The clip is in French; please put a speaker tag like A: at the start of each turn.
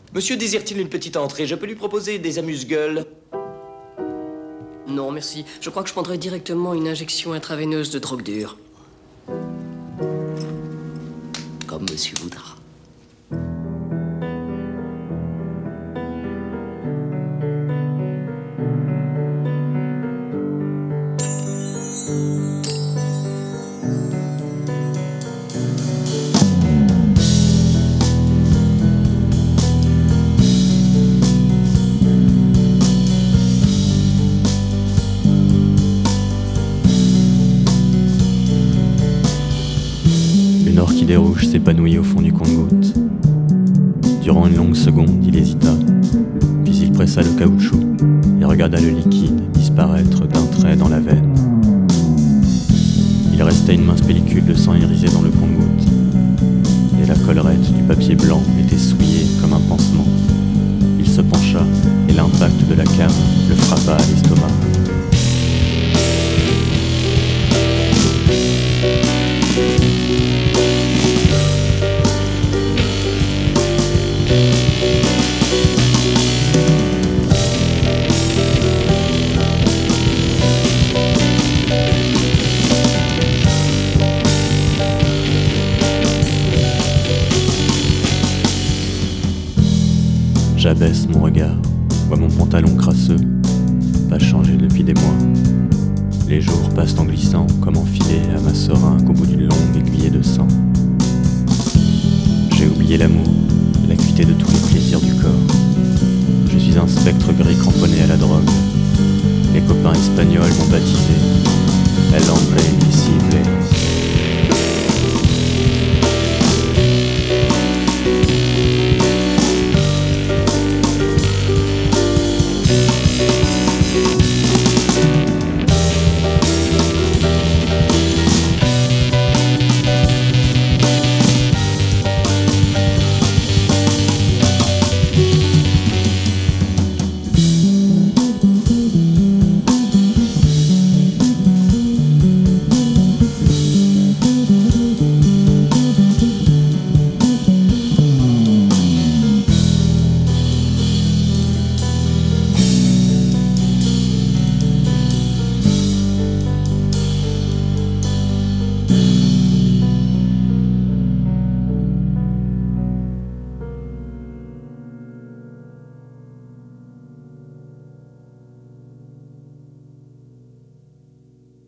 A: Monsieur désire-t-il une petite entrée? Je peux lui proposer des amuse-gueules.
B: Non, merci. Je crois que je prendrai directement une injection intraveineuse de drogue dure.
A: Comme monsieur voudra.
C: Une orchidée rouge s'épanouit au fond du compte-gouttes. Durant une longue seconde, il hésita, puis il pressa le caoutchouc et regarda le liquide disparaître d'un trait dans la veine. Il restait une mince pellicule de sang irisé dans le compte-gouttes, et la collerette du papier blanc était souillée comme un pansement. Il se pencha, et l'impact de la canne le frappa à l'estomac. J'abaisse mon regard, vois mon pantalon crasseux, pas changé depuis des mois. Les jours passent en glissant comme enfilés à ma seringue au bout d'une longue aiguillée de sang. J'ai oublié l'amour, l'acuité de tous les plaisirs du corps. Je suis un spectre gris cramponné à la drogue. Les copains espagnols m'ont baptisé El Hombre Invisible.